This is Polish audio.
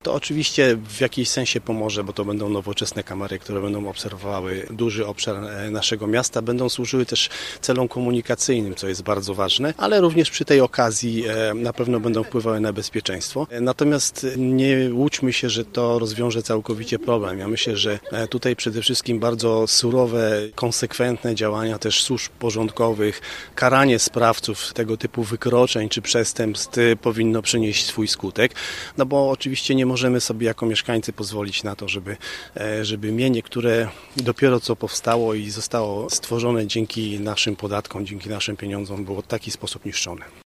To oczywiście w jakimś sensie pomoże, bo to będą nowoczesne kamery, które będą obserwowały duży obszar naszego miasta, będą służyły też celom komunikacyjnym, co jest bardzo ważne, ale również przy tej okazji na pewno będą wpływały na bezpieczeństwo. Natomiast nie łudźmy się, że to rozwiąże całkowicie problem. Ja myślę, że tutaj przede wszystkim bardzo surowe, konsekwentne działania też służb porządkowych, karanie sprawców tego typu wykroczeń czy przestępstw powinno przynieść swój skutek, no bo oczywiście nie możemy sobie jako mieszkańcy pozwolić na to, żeby mienie, które dopiero co powstało i zostało stworzone dzięki naszym podatkom, dzięki naszym pieniądzom, było w taki sposób niszczone.